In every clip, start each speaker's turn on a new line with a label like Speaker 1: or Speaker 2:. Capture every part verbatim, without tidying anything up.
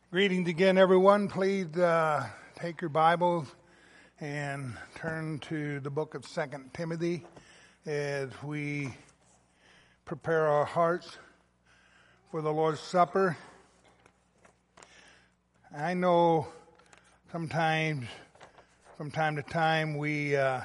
Speaker 1: Greetings again, everyone. Please uh, take your Bibles and turn to the book of Second Timothy as we prepare our hearts for the Lord's Supper. I know sometimes, from time to time, we uh,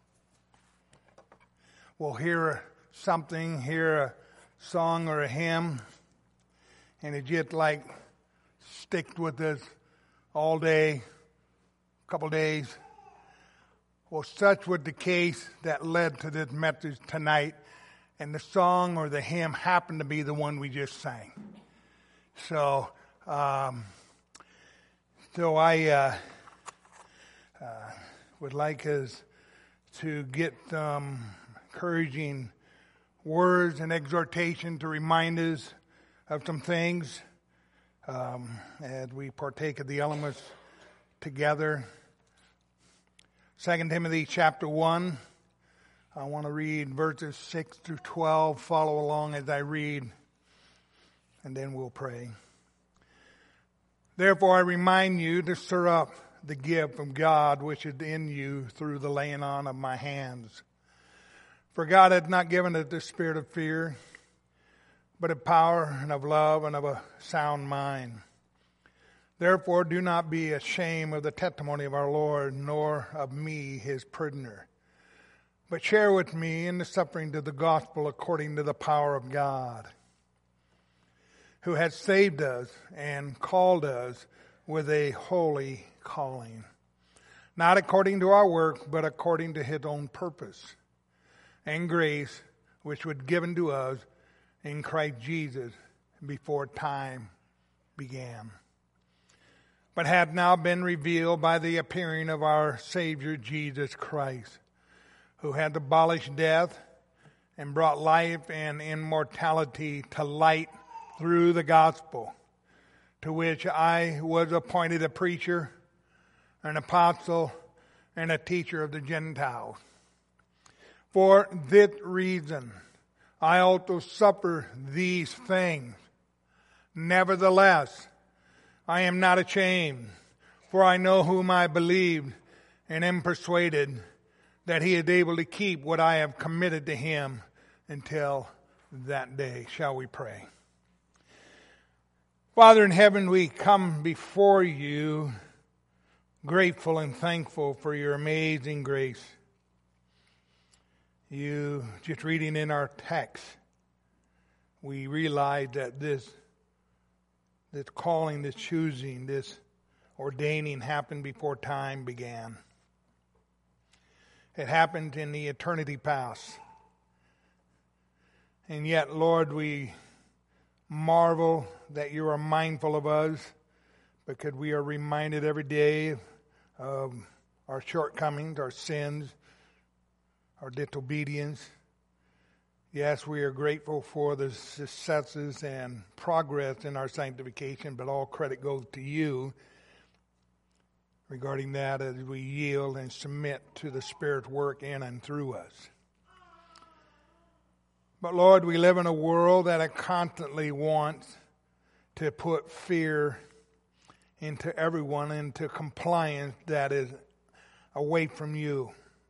Speaker 1: will hear something, hear a song or a hymn, and it just like stick with us all day, a couple days. Well, such was the case that led to this message tonight, and the song or the hymn happened to be the one we just sang. So, um, so I uh, uh, would like us to get some encouraging words and exhortation to remind us of some things. Um, as we partake of the elements together. Second Timothy chapter one. I want to read verses six through twelve. Follow along as I read, and then we'll pray. Therefore I remind you to stir up the gift of God which is in you through the laying on of my hands. For God hath not given us the spirit of fear, but of power and of love and of a sound mind. Therefore do not be ashamed of the testimony of our Lord, nor of me, his prisoner, but share with me in the sufferings of the gospel according to the power of God, who has saved us and called us with a holy calling, not according to our work, but according to his own purpose and grace, which was given to us in Christ Jesus before time began, but have now been revealed by the appearing of our Savior Jesus Christ, who had abolished death and brought life and immortality to light through the gospel, to which I was appointed a preacher, an apostle, and a teacher of the Gentiles. For this reason I also suffer these things. Nevertheless, I am not ashamed, for I know whom I believed, and am persuaded that he is able to keep what I have committed to him until that day. Shall we pray? Father in heaven, we come before you grateful and thankful for your amazing grace. You, just reading in our text, we realize that this, this calling, this choosing, this ordaining happened before time began. It happened in the eternity past. And yet, Lord, we marvel that you are mindful of us, because we are reminded every day of our shortcomings, our sins, our disobedience. Yes, we are grateful for the successes and progress in our sanctification, but all credit goes to you regarding that as we yield and submit to the Spirit's work in and through us. But Lord, we live in a world that constantly wants to put fear into everyone, into compliance that is away from you.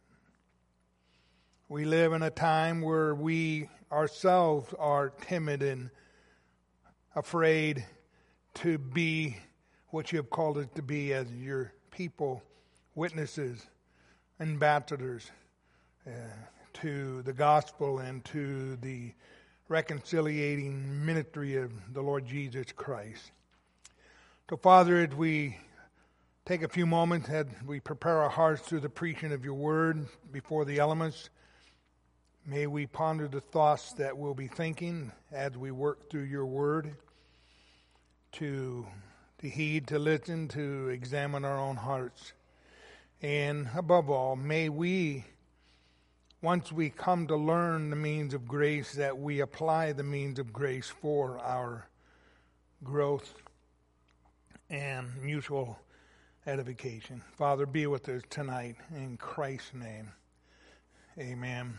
Speaker 1: We live in a time where we ourselves are timid and afraid to be what you have called us to be as your people, witnesses, ambassadors uh, to the gospel and to the reconciliating ministry of the Lord Jesus Christ. So, Father, as we take a few moments as we prepare our hearts through the preaching of your word before the elements, may we ponder the thoughts that we'll be thinking as we work through your word, to, to heed, to listen, to examine our own hearts. And above all, may we, once we come to learn the means of grace, that we apply the means of grace for our growth and mutual edification. Father, be with us tonight in Christ's name. Amen.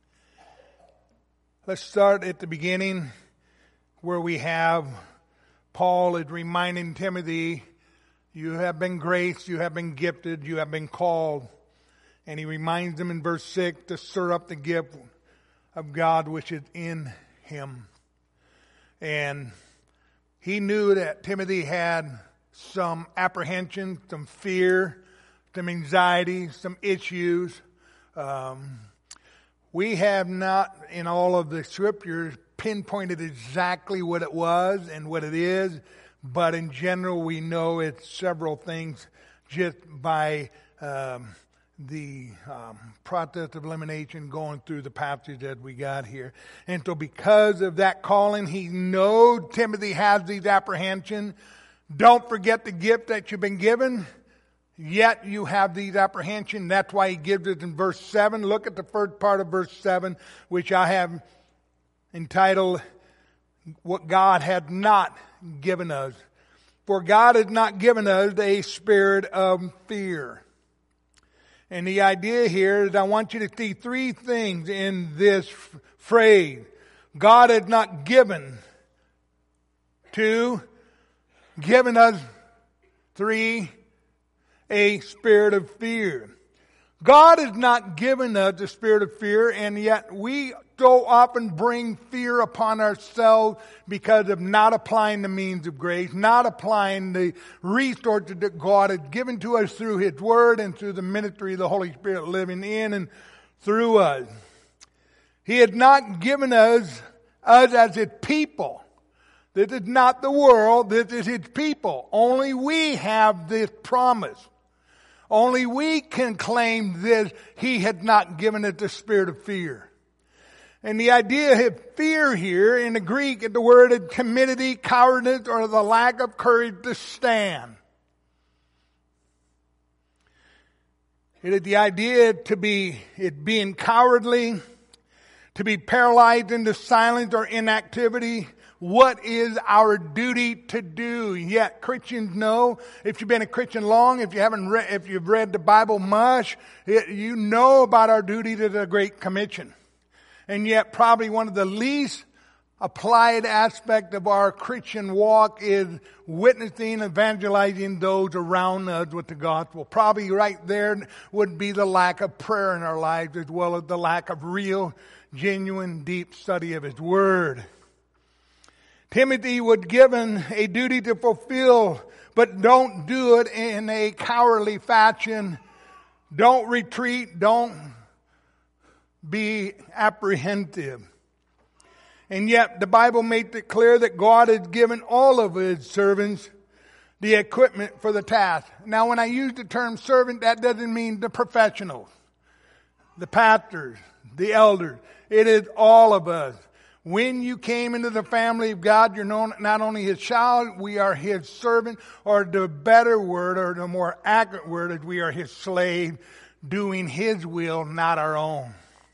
Speaker 1: Let's start at the beginning where we have Paul is reminding Timothy, you have been graced, you have been gifted, you have been called. And he reminds him in verse six to stir up the gift of God which is in him. And he knew that Timothy had some apprehension, some fear, some anxiety, some issues. Um, we have not, in all of the scriptures, pinpointed exactly what it was and what it is, but in general we know it's several things just by um, the um, process of elimination going through the passage that we got here. And so because of that calling, he knows Timothy has these apprehensions. Don't forget the gift that you've been given, yet you have these apprehensions. That's why he gives it in verse seven. Look at the first part of verse seven, which I have entitled, What God had not given us. For God has not given us a spirit of fear. And the idea here is I want you to see three things in this f- phrase. God has not given. Two, given us. Three, a spirit of fear. God has not given us a spirit of fear, and yet we so often bring fear upon ourselves because of not applying the means of grace, not applying the resources that God has given to us through His Word and through the ministry of the Holy Spirit living in and through us. He has not given us, us as His people. This is not the world, this is His people. Only we have this promise. Only we can claim this. He had not given it the spirit of fear. And the idea of fear here in the Greek, the word is timidity, cowardice, or the lack of courage to stand. It is the idea to be it being cowardly, to be paralyzed into silence or inactivity. What is our duty to do? Yet Christians know, if you've been a Christian long, if you haven't read, if you've read the Bible much, it, you know about our duty to the Great Commission. And yet probably one of the least applied aspect of our Christian walk is witnessing, evangelizing those around us with the gospel. Probably right there would be the lack of prayer in our lives, as well as the lack of real, genuine, deep study of His Word. Timothy was given a duty to fulfill, but don't do it in a cowardly fashion. Don't retreat. Don't be apprehensive. And yet the Bible makes it clear that God has given all of His servants the equipment for the task. Now when I use the term servant, that doesn't mean the professionals, the pastors, the elders. It is all of us. When you came into the family of God, you're not only His child, we are His servant, or the better word, or the more accurate word is we are His slave, doing His will, not our own.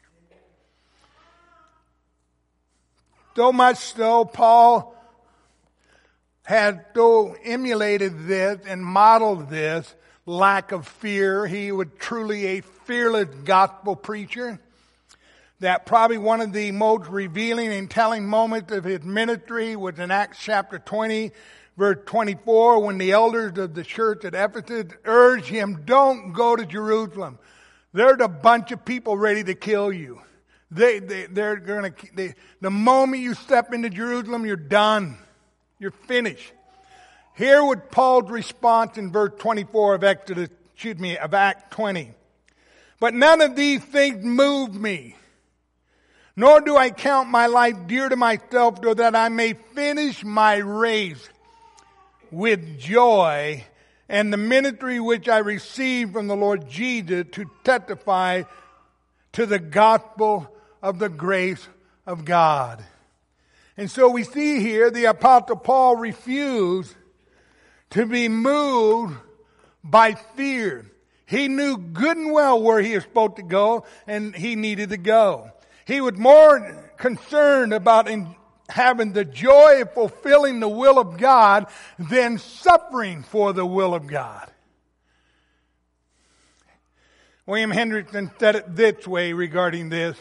Speaker 1: So much so, Paul had so emulated this and modeled this lack of fear. He was truly a fearless gospel preacher. That probably one of the most revealing and telling moments of his ministry was in Acts chapter twenty, verse twenty-four, when the elders of the church at Ephesus urged him, don't go to Jerusalem. There's a bunch of people ready to kill you. They, they, they're going to, they, the moment you step into Jerusalem, you're done. You're finished. Here was Paul's response in verse twenty-four of Exodus, excuse me, of Acts twenty. But none of these things moved me. Nor do I count my life dear to myself, so that I may finish my race with joy and the ministry which I received from the Lord Jesus to testify to the gospel of the grace of God. And so we see here the Apostle Paul refused to be moved by fear. He knew good and well where he was supposed to go, and he needed to go. He was more concerned about in having the joy of fulfilling the will of God than suffering for the will of God. William Hendrickson said it this way regarding this.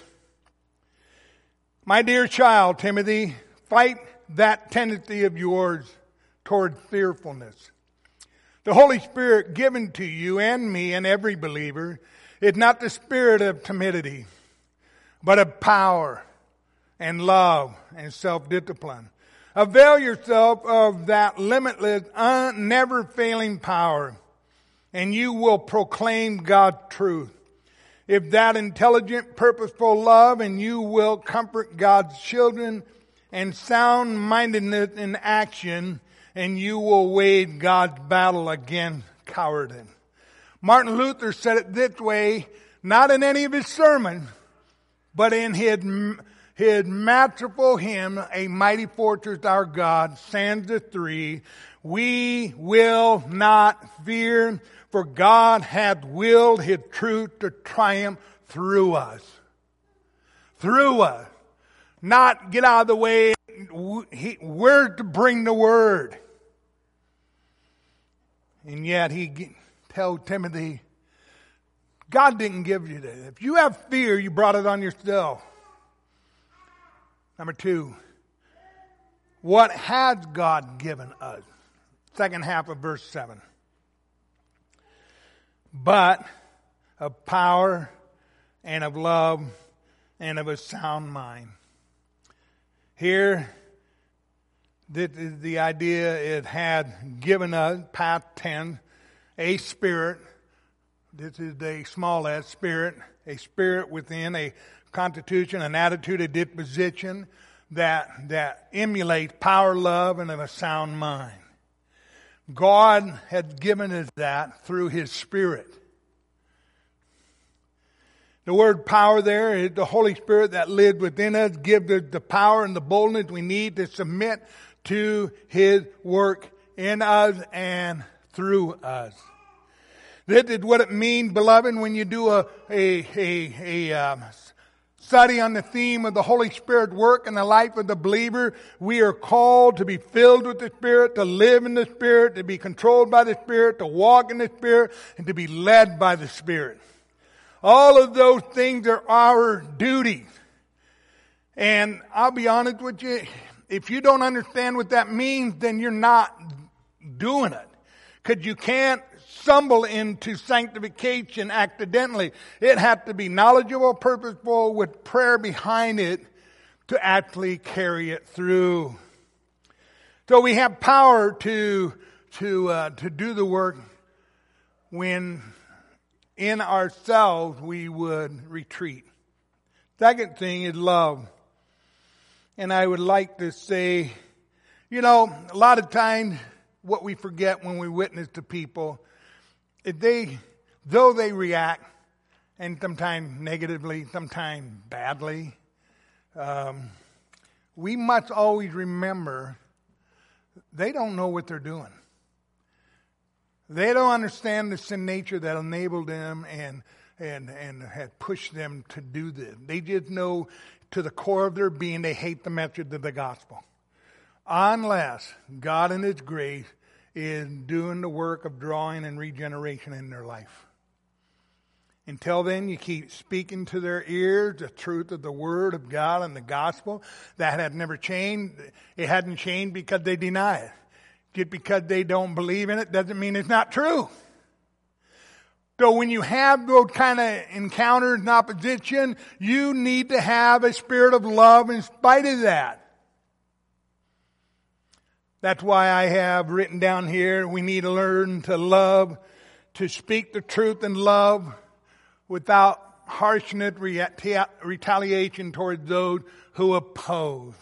Speaker 1: My dear child, Timothy, fight that tendency of yours toward fearfulness. The Holy Spirit given to you and me and every believer is not the spirit of timidity, but of power and love and self-discipline. Avail yourself of that limitless, un- never-failing power, and you will proclaim God's truth. If that intelligent, purposeful love, and you will comfort God's children, and sound-mindedness in action, and you will wage God's battle against cowardice. Martin Luther said it this way, not in any of his sermons, but in his, his masterful hymn, A Mighty Fortress Our God, stanza three, we will not fear, for God hath willed His truth to triumph through us. Through us. Not get out of the way. We're to bring the word. And yet he told Timothy, God didn't give you that. If you have fear, you brought it on yourself. Number two, what has God given us? Second half of verse seven. But of power and of love and of a sound mind. Here, this is the idea it had given us, past tense, a spirit. This is a small s, spirit, a spirit within, a constitution, an attitude, a disposition that, that emulates power, love, and of a sound mind. God had given us that through His Spirit. The word power there is the Holy Spirit that lives within us, gives us the power and the boldness we need to submit to His work in us and through us. This is what it means, beloved, when you do a, a, a, a um, study on the theme of the Holy Spirit work in the life of the believer. We are called to be filled with the Spirit, to live in the Spirit, to be controlled by the Spirit, to walk in the Spirit, and to be led by the Spirit. All of those things are our duties. And I'll be honest with you, if you don't understand what that means, then you're not doing it. Because you can't stumble into sanctification accidentally. It has to be knowledgeable, purposeful, with prayer behind it to actually carry it through. So we have power to to uh, to do the work when in ourselves we would retreat. Second thing is love. And I would like to say, you know, a lot of times what we forget when we witness to people, if they, though they react, and sometimes negatively, sometimes badly, um, we must always remember they don't know what they're doing. They don't understand the sin nature that enabled them and and and had pushed them to do this. They just know to the core of their being they hate the message of the gospel. Unless God in His grace is doing the work of drawing and regeneration in their life. Until then, you keep speaking to their ears the truth of the Word of God and the gospel. That had never changed. It hadn't changed because they deny it. Just because they don't believe in it doesn't mean it's not true. So when you have those kind of encounters and opposition, you need to have a spirit of love in spite of that. That's why I have written down here, we need to learn to love, to speak the truth in love without harshness, retaliation towards those who oppose.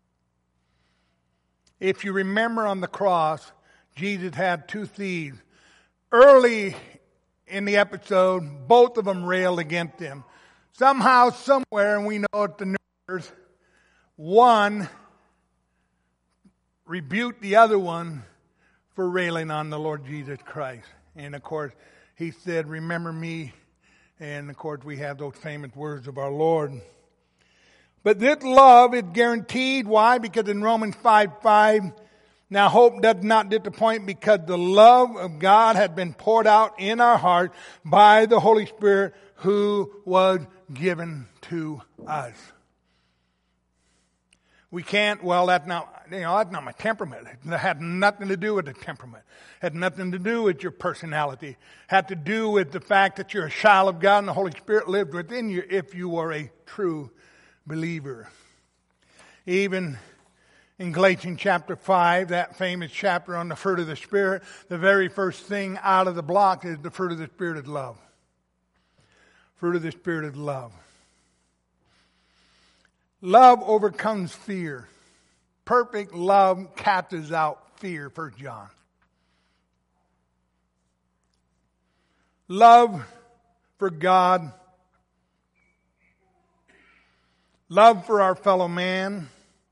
Speaker 1: If you remember on the cross, Jesus had two thieves. Early in the episode, both of them railed against him. Somehow, somewhere, and we know at the nurse, one rebuked the other one for railing on the Lord Jesus Christ. And of course, he said, remember me. And of course, we have those famous words of our Lord. But this love is guaranteed. Why? Because in Romans five five, now hope does not disappoint because the love of God had been poured out in our heart by the Holy Spirit who was given to us. We can't, well, that's not, you know, that's not my temperament. It had nothing to do with the temperament. It had nothing to do with your personality. It had to do with the fact that you're a child of God and the Holy Spirit lived within you if you were a true believer. Even in Galatians chapter five, that famous chapter on the fruit of the Spirit, the very first thing out of the block is the fruit of the Spirit of love. Fruit of the Spirit of love. Love overcomes fear. Perfect love casts out fear, First John. Love for God. Love for our fellow man.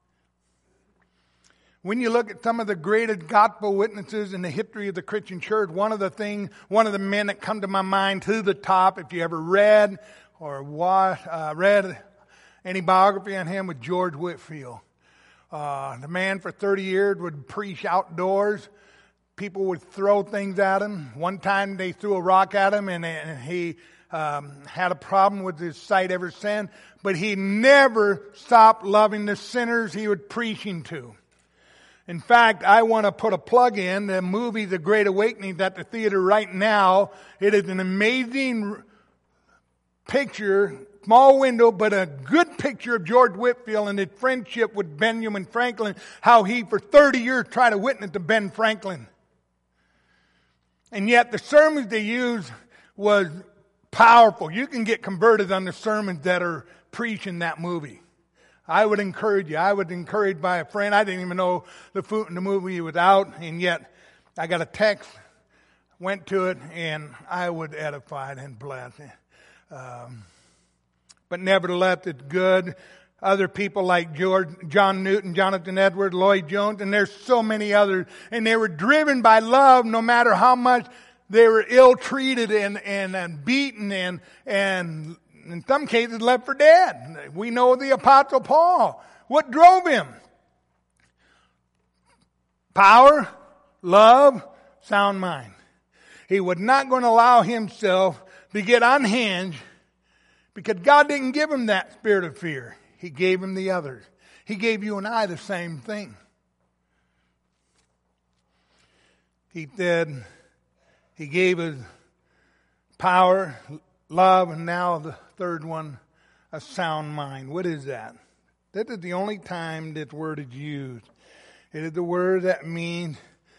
Speaker 1: When you look at some of the greatest gospel witnesses in the history of the Christian church, one of the things, one of the men that come to my mind to the top, if you ever read or watched, uh, read any biography on him, with George Whitefield. Uh, the man for thirty years would preach outdoors. People would throw things at him. One time they threw a rock at him and, and he um, had a problem with his sight ever since. But he never stopped loving the sinners he was preaching to. In fact, I want to put a plug in. The movie The Great Awakening is at the theater right now. It is an amazing picture, small window, but a good picture of George Whitefield and his friendship with Benjamin Franklin, how he for thirty years tried to witness to Ben Franklin. And yet the sermons they used was powerful. You can get converted on the sermons that are preached in that movie. I would encourage you. I was encouraged by a friend. I didn't even know the food in the movie was out, and yet I got a text, went to it, and I was edified and blessed. Um, but nevertheless, it's good. Other people like George, John Newton, Jonathan Edwards, Lloyd Jones, and there's so many others. And they were driven by love no matter how much they were ill-treated and, and, and beaten and, and in some cases left for dead. We know the Apostle Paul. What drove him? Power, love, sound mind. He was not going to allow himself to get unhinged because God didn't give him that spirit of fear. He gave him the others. He gave you and I the same thing. He said he gave us power, love, and now the third one, a sound mind. What is that? That is the only time this word is used. It is the word that means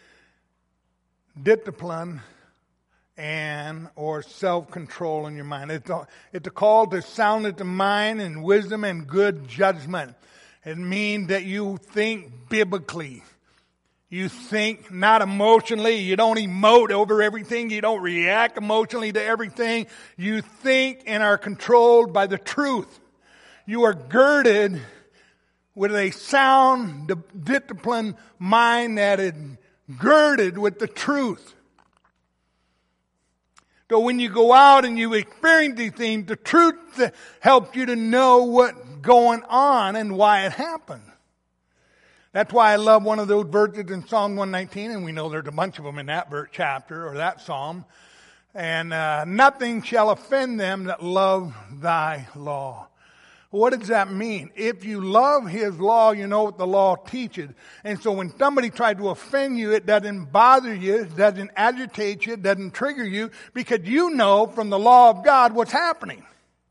Speaker 1: discipline and or self-control in your mind. It's a, it's a call to sound the mind and wisdom and good judgment. It means that you think biblically. You think not emotionally. You don't emote over everything. You don't react emotionally to everything. You think and are controlled by the truth. You are girded with a sound, disciplined mind that is girded with the truth. So when you go out and you experience these things, the truth helps you to know what's going on and why it happened. That's why I love one of those verses in Psalm one nineteen, and we know there's a bunch of them in that verse chapter or that psalm. And uh, nothing shall offend them that love thy law. What does that mean? If you love his law, you know what the law teaches. And so when somebody tries to offend you, it doesn't bother you, it doesn't agitate you, it doesn't trigger you, because you know from the law of God what's happening.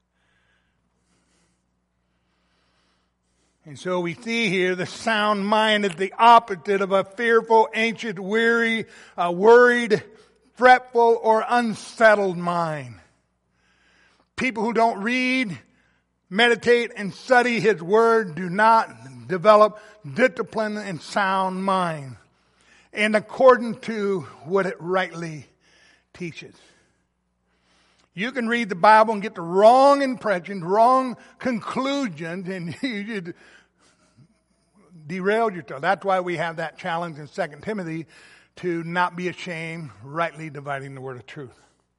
Speaker 1: And so we see here the sound mind is the opposite of a fearful, anxious, weary, uh, worried, fretful, or unsettled mind. People who don't read, meditate, and study his word do not develop discipline and sound mind, and according to what it rightly teaches. You can read the Bible and get the wrong impressions, wrong conclusions, and you derail yourself. That's why we have that challenge in Second Timothy to not be ashamed, rightly dividing the word of truth.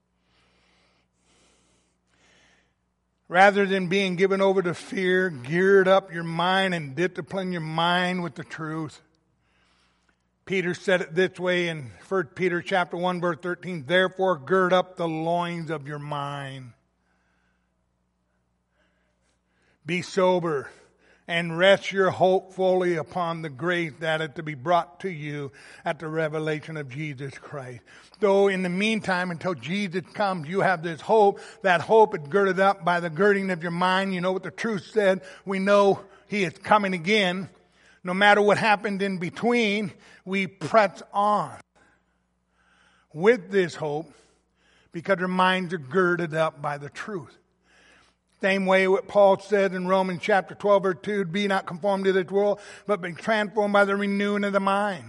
Speaker 1: Rather than being given over to fear, geared up your mind and discipline your mind with the truth. Peter said it this way in First Peter chapter one, verse thirteen, therefore gird up the loins of your mind. Be sober and rest your hope fully upon the grace that is to be brought to you at the revelation of Jesus Christ. Though in the meantime, until Jesus comes, you have this hope. That hope is girded up by the girding of your mind. You know what the truth said. We know He is coming again. No matter what happened in between, we press on with this hope because our minds are girded up by the truth. Same way what Paul said in Romans chapter twelve, verse two, be not conformed to this world, but be transformed by the renewing of the mind.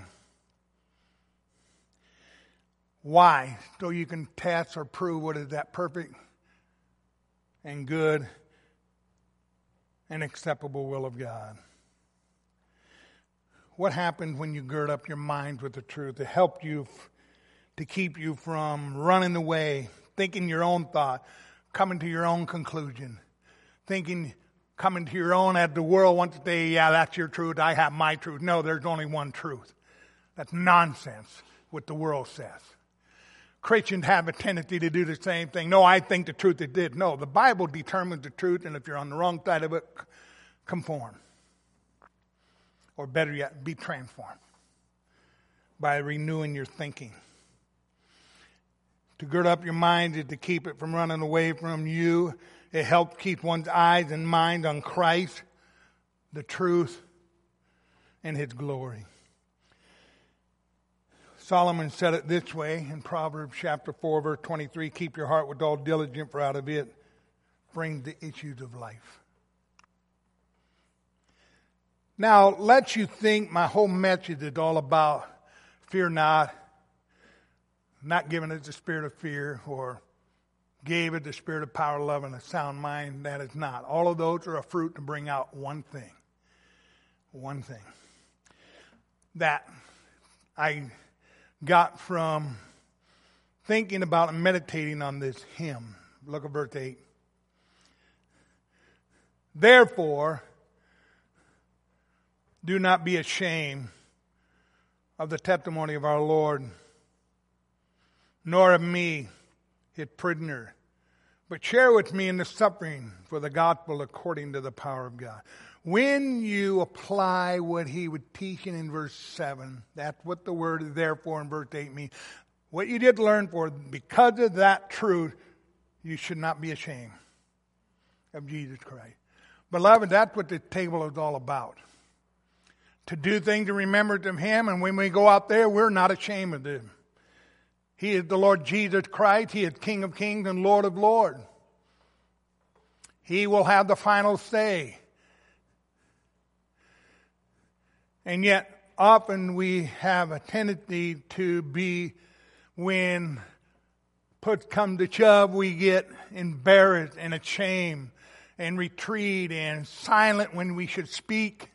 Speaker 1: Why? So you can test or prove what is that perfect and good and acceptable will of God. What happens when you gird up your minds with the truth to help you, to keep you from running away, thinking your own thought, coming to your own conclusion, thinking, coming to your own, as the world wants to say, yeah, that's your truth, I have my truth. No, there's only one truth. That's nonsense, what the world says. Christians have a tendency to do the same thing. No, I think the truth is this. No, the Bible determines the truth, and if you're on the wrong side of it, conform. Or better yet, be transformed by renewing your thinking. To gird up your mind is to keep it from running away from you. It helps keep one's eyes and mind on Christ, the truth, and His glory. Solomon said it this way in Proverbs chapter four, verse twenty-three, keep your heart with all diligence, for out of it brings the issues of life. Now, let you think my whole message is all about fear not, not giving it the spirit of fear, or gave it the spirit of power, love, and a sound mind. That is not. All of those are a fruit to bring out one thing. One thing. That I got from thinking about and meditating on this hymn. Look at verse eight. Therefore, do not be ashamed of the testimony of our Lord, nor of me, His prisoner, but share with me in the suffering for the gospel according to the power of God. When you apply what he was teaching in verse seven, that's what the word therefore in verse eight means. What you did learn for, because of that truth, you should not be ashamed of Jesus Christ. Beloved, that's what the table is all about. To do things to remember of Him, and when we go out there, we're not ashamed of Him. He is the Lord Jesus Christ. He is King of kings and Lord of lords. He will have the final say. And yet, often we have a tendency to be, when push come to shove, we get embarrassed and ashamed and retreat and silent when we should speak.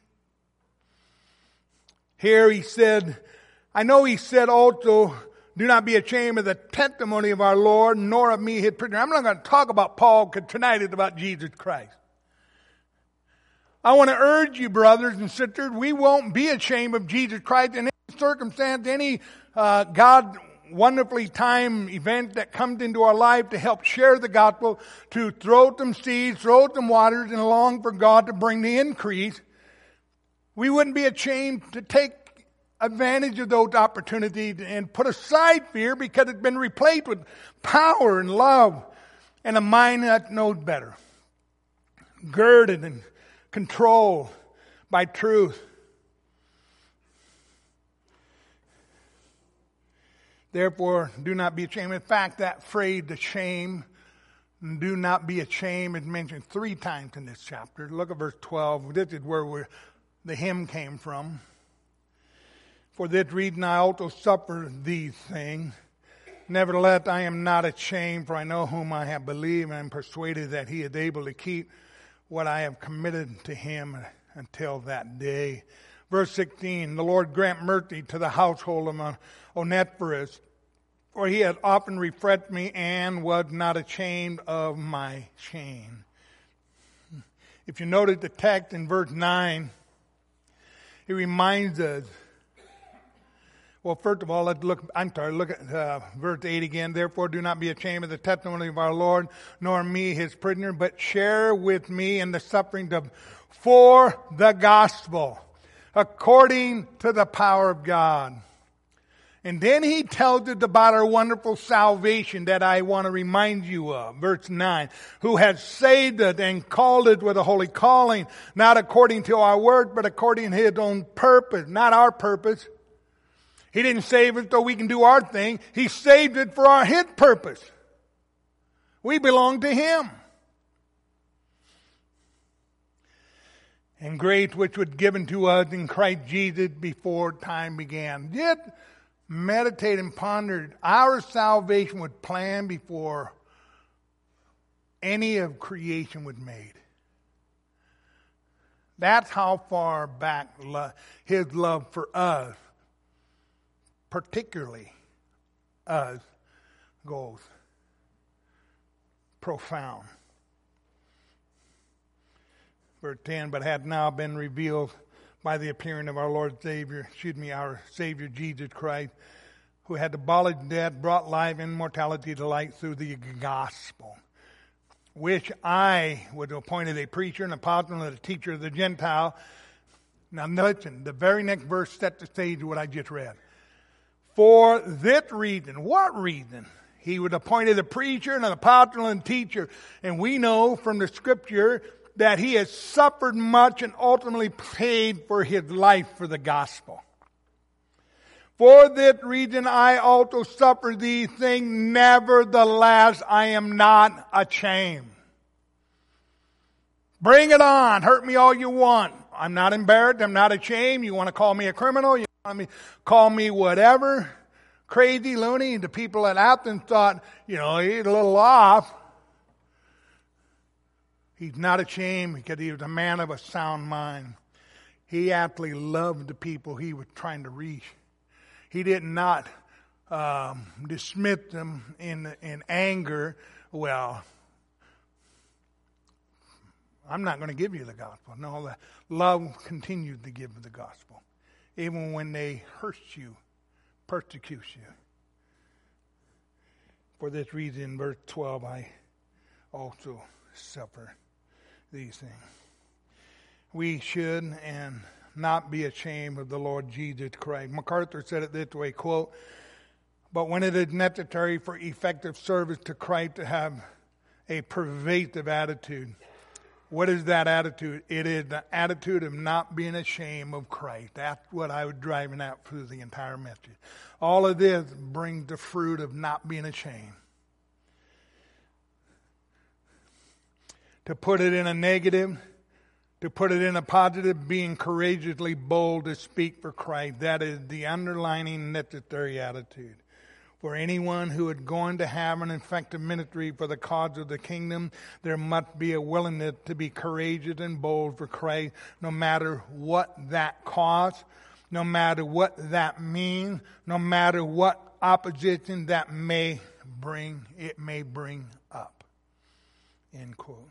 Speaker 1: Here he said, I know he said also, do not be ashamed of the testimony of our Lord, nor of me, His prisoner. I'm not going to talk about Paul, because tonight is about Jesus Christ. I want to urge you, brothers and sisters, we won't be ashamed of Jesus Christ in any circumstance, any uh, God wonderfully timed event that comes into our life to help share the gospel, to throw some seeds, throw some waters, and long for God to bring the increase. We wouldn't be ashamed to take advantage of those opportunities and put aside fear, because it's been replaced with power and love and a mind that knows better. Girded and controlled by truth. Therefore, do not be ashamed. In fact, that phrase, the shame, do not be ashamed, is mentioned three times in this chapter. Look at verse twelve. This is where we're, the hymn came from. For this reason I also suffer these things. Nevertheless, I am not ashamed, for I know whom I have believed, and am persuaded that He is able to keep what I have committed to Him until that day. Verse sixteen, the Lord grant mercy to the household of Onesiphorus, for he had often refreshed me and was not ashamed of my shame. If you notice the text in verse nine, it reminds us Well, first of all, let's look, I'm sorry, look at uh, verse eight again. Therefore, do not be ashamed of the testimony of our Lord, nor me, his prisoner, but share with me in the sufferings of, for the gospel, according to the power of God. And then he tells us about our wonderful salvation that I want to remind you of. Verse nine, who has saved us and called us with a holy calling, not according to our work, but according to his own purpose, not our purpose. He didn't save us so we can do our thing. He saved it for our his purpose. We belong to him. And grace which was given to us in Christ Jesus before time began. Yet meditate and ponder. Our salvation was planned before any of creation was made. That's how far back lo- his love for us, particularly us, goes. Profound. Verse ten, but had now been revealed by the appearing of our Lord Savior, excuse me, our Savior Jesus Christ, who had abolished death, brought life and immortality to light through the gospel, which I was appointed a preacher, an apostle, and a teacher of the Gentile. Now listen, the very next verse set the stage of what I just read. For this reason, what reason? He was appointed a preacher and an apostle and teacher. And we know from the scripture that he has suffered much and ultimately paid for his life for the gospel. For this reason I also suffer these things, nevertheless I am not ashamed. Bring it on, hurt me all you want. I'm not embarrassed, I'm not ashamed. You want to call me a criminal, you want to call me whatever, crazy, loony. The people at Athens thought, you know, he's a little off. He's not ashamed because he was a man of a sound mind. He actually loved the people he was trying to reach. He did not um, dismiss them in in anger. Well, I'm not going to give you the gospel. No, the love continued to give the gospel, even when they hurt you, persecute you. For this reason, verse twelve, I also suffer these things. We should and not be ashamed of the Lord Jesus Christ. MacArthur said it this way, quote, but when it is necessary for effective service to Christ to have a pervasive attitude, what is that attitude? It is the attitude of not being ashamed of Christ. That's what I was driving at through the entire message. All of this brings the fruit of not being ashamed. To put it in a negative, to put it in a positive, being courageously bold to speak for Christ. That is the underlining necessary attitude. For anyone who is going to have an effective ministry for the cause of the kingdom, there must be a willingness to be courageous and bold for Christ, no matter what that costs, no matter what that means, no matter what opposition that may bring, it may bring up. End quote.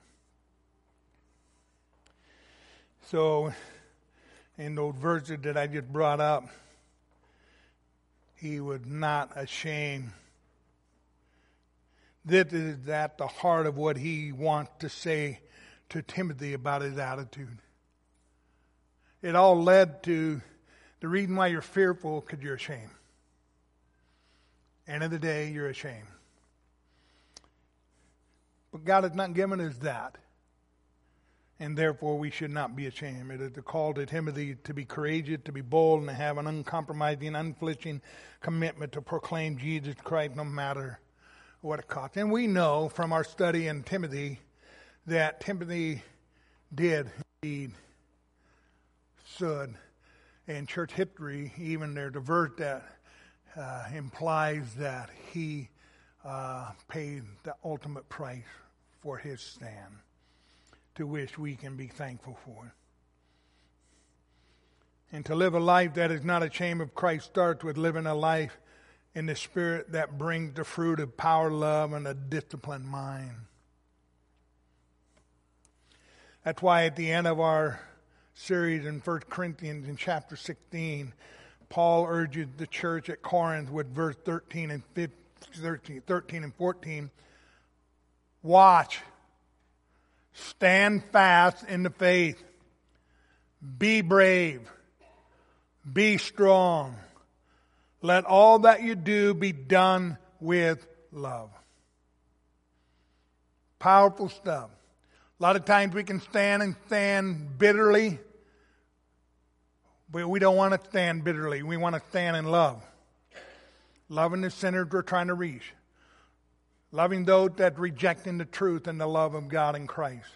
Speaker 1: So, in those verses that I just brought up, he was not ashamed. This is at the heart of what he wants to say to Timothy about his attitude. It all led to the reason why you're fearful, because you're ashamed. End of the day, you're ashamed. But God has not given us that. And therefore we should not be ashamed. It is the call to Timothy to be courageous, to be bold, and to have an uncompromising, unflinching commitment to proclaim Jesus Christ no matter what it costs. And we know from our study in Timothy that Timothy did indeed stood. In church history, even there's a verse that uh, implies that he uh, paid the ultimate price for his stand, to which we can be thankful for. And to live a life that is not ashamed of Christ starts with living a life in the spirit that brings the fruit of power, love, and a disciplined mind. That's why at the end of our series in First Corinthians in chapter sixteen, Paul urges the church at Corinth with verse thirteen and fifteen, thirteen and fourteen. Watch. Stand fast in the faith. Be brave. Be strong. Let all that you do be done with love. Powerful stuff. A lot of times we can stand and stand bitterly, but we don't want to stand bitterly. We want to stand in love. Loving the sinners we're trying to reach. Loving those that rejecting the truth and the love of God in Christ.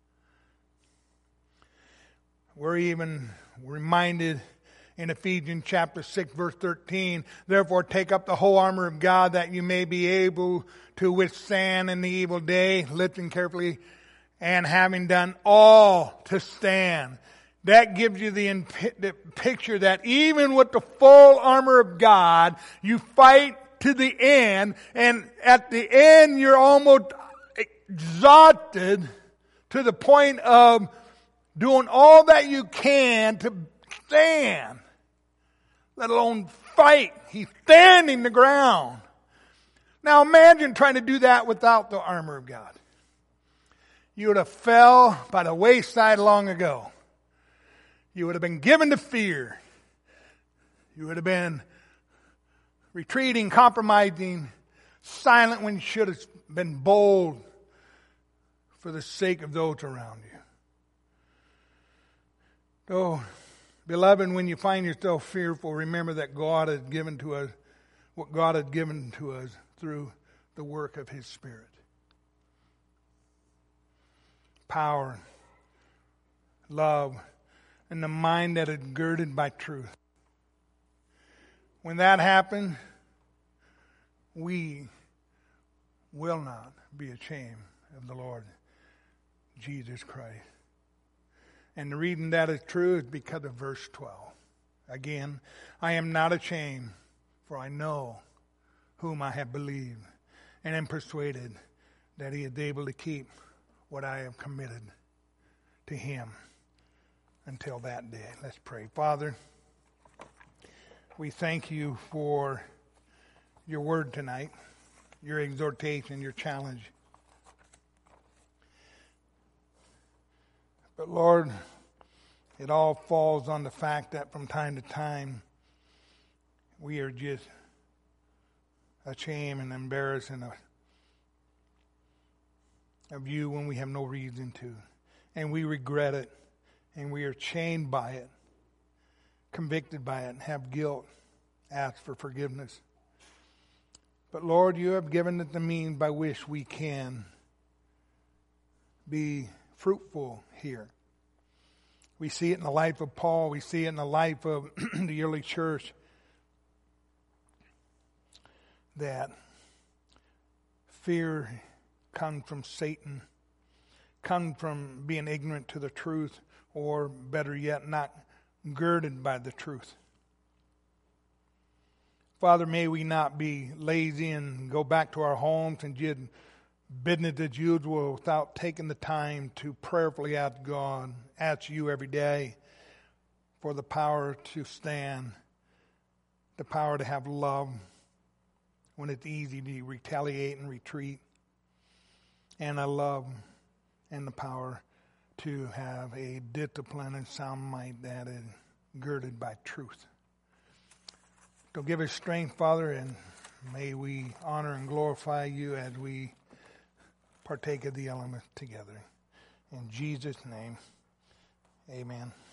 Speaker 1: We're even reminded in Ephesians chapter six, verse thirteen, therefore take up the whole armor of God that you may be able to withstand in the evil day. Listen carefully. And having done all to stand. That gives you the, imp- the picture that even with the full armor of God, you fight to the end, and at the end you're almost exhausted to the point of doing all that you can to stand, let alone fight. He's standing the ground. Now imagine trying to do that without the armor of God. You would have fell by the wayside long ago. You would have been given to fear. You would have been retreating, compromising, silent when you should have been bold for the sake of those around you. So, beloved, when you find yourself fearful, remember that God has given to us what God has given to us through the work of His Spirit. Power, love, and the mind that is girded by truth. When that happens, we will not be ashamed of the Lord Jesus Christ. And the reason that is true is because of verse twelve. Again, I am not ashamed, for I know whom I have believed, and am persuaded that He is able to keep what I have committed to Him until that day. Let's pray. Father, we thank You for Your word tonight, Your exhortation, Your challenge. But Lord, it all falls on the fact that from time to time we are just ashamed and embarrassing of, of You when we have no reason to. And we regret it. And we are chained by it, convicted by it, have guilt, ask for forgiveness. But Lord, You have given us the means by which we can be fruitful here. We see it in the life of Paul. We see it in the life of the early church. That fear comes from Satan, comes from being ignorant to the truth, or better yet, not girded by the truth. Father, may we not be lazy and go back to our homes and just business as usual without taking the time to prayerfully ask God, ask You every day for the power to stand, the power to have love when it's easy to retaliate and retreat, and a love and the power to have a discipline and sound mind that is girded by truth. So give us strength, Father, and may we honor and glorify You as we partake of the elements together. In Jesus' name, amen.